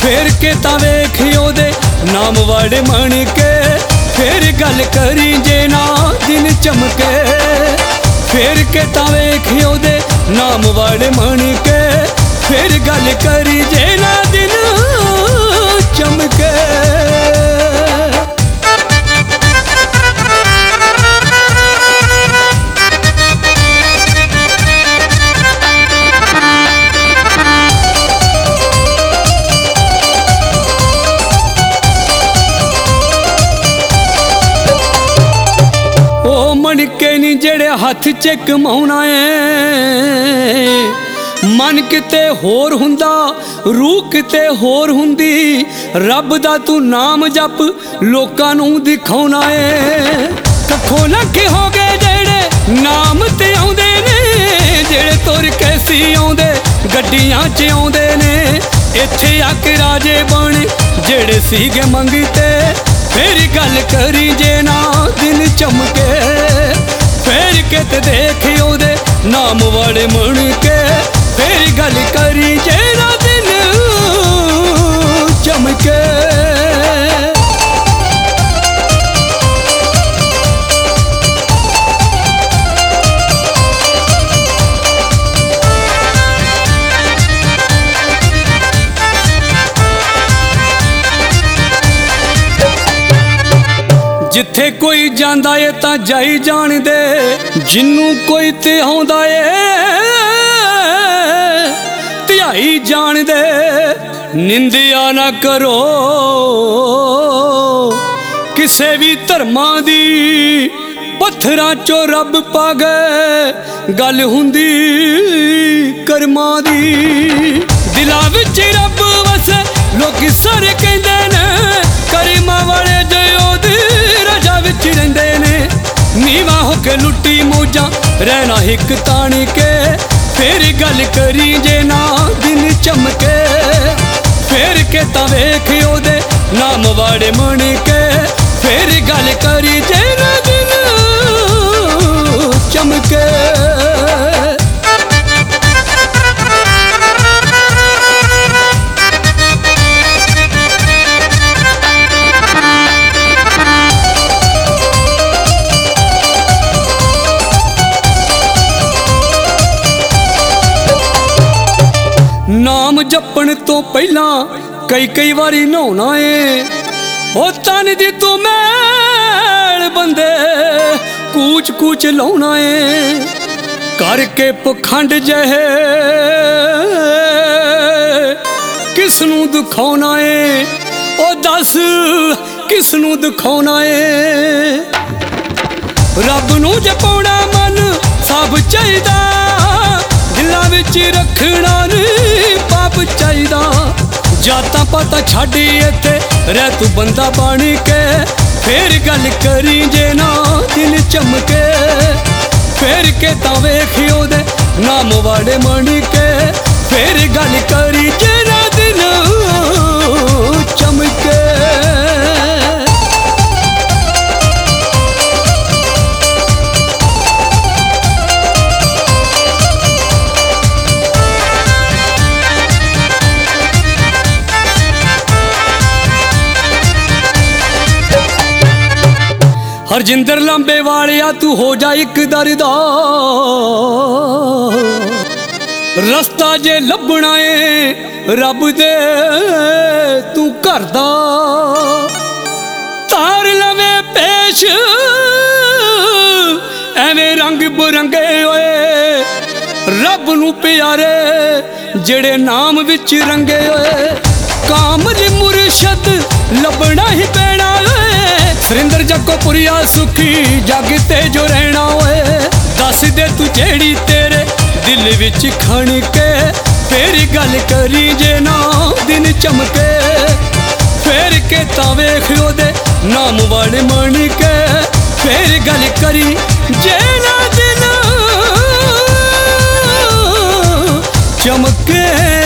फेर के तां वेख ओदे नाम वाले मन के, फिर गल करी जे ना दिन चमके। फिर के तां वेख ओदे नाम वाले मन के, फिर गल करी जे ना दिन चमके। मणके नी जेड़े हथ च कमाउणा है, मन किते होर हुंदा रूह किते होर हुंदी। रब दा तू नाम जप लोकां नूं दिखाउणा है। कखों लख हो गए जेड़े नाम ते आउंदे ने, जेड़े तुर कैसी आउंदे गड्डियां च आउंदे ने। इत्थे आके राजे बण जेड़े सीगे मंगते, फिर गल करी जे ना दिन चमके। फिर के ते देख ओदे नाम वाले मन के, फिर गल करी जे ना दिन चमके। जिथे कोई जांदा है तां जाई जान दे, जिन्नू कोई ते आउंदा है ध्याई जान दे। निंदिया ना करो किसे भी धर्मां दी, पत्थरां चो रब पा गए गल हुंदी कर्मां दी। दिलां विच रब वसे लोग सारे कहंदे ने, कर्मां वाले जयोद राजा विच रहिंदे ने। नीवा होके लुट्टी मौजां रहना हिक ताणी के, फिर गल करी जे ना दिन चमके। फिर के तां वेख ओदे नाम वाले मन के, फिर गल करी जे ना दिन चमके। नाम जपण तो पहला कई कई बारी नहाउणा है। ओ तन दी तू मैल बंदे कूच कूच लाउणा है। करके पखंड जहे किसनू दुखाउणा है, ओ दस किसनू दुखाउणा है। रब नू जपाउणा मन सब चाहीदा, दिलां विच रखना नहीं पाप चाहिदा। जातां पातां छड्ड इत्थे रह तू बंदा बन के, फिर गल करी जे ना दिन चमके। फिर के तां वेख ओदे नाम वाले मन के, फिर गल करी जे ना दिन चमके। हरजिंदर लांबे वालिया तू हो जा इक दरदा, रस्ता जे लभना है रब दे तू घर दा। तार लवे पेश एवें रंग बिरंगे होए, रब नू प्यारे जेड़े नाम विच रंगे होए। कामल मुरशद लभना ही पैना है, सुरिंदर जग्गोपुरिया सुखी जागते जो रहना होए। दस दे तू जेड़ी तेरे दिल विच खण के, फिर गल करी जे ना दिन चमके। फिर के तां वेख ओदे नाम वाले मन के, फिर गल करी जे ना दिन चमके।